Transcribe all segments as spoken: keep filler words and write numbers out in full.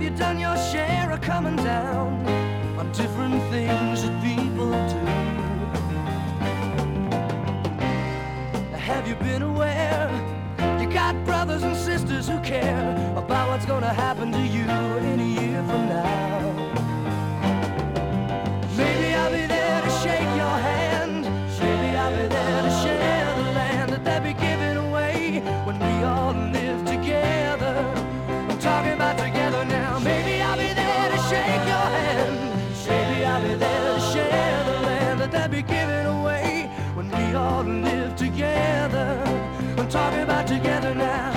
you done your share of coming down on different things that people do? Have you been aware you got brothers and sisters who care about what's gonna happen to you in a year from now? Maybe I'll be there to shake your hand. Maybe I'll be there to share the land that they'll be giving away when we all live together. I'm talking about together now. Maybe I'll be there to shake your hand. Maybe I'll be there to share the land that they'll be giving away when we all live together. I'm talking about together now.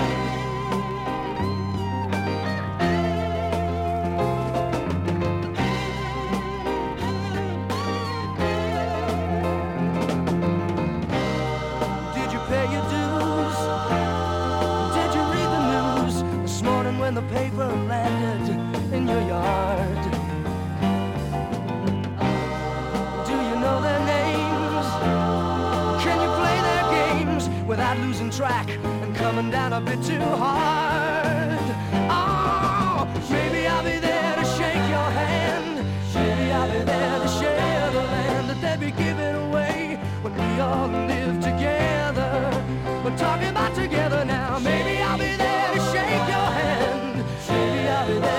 Did you pay your dues? Did you read the news this morning when the paper landed in your yard? Do you know their names? Can you play their games without losing track and coming down a bit too hard? Oh, maybe I'll be there to shake your hand. Maybe I'll be there to share the land that they'll be giving away when we all live together. We're talking about together now. Maybe I'll be there to shake your hand. Maybe I'll be there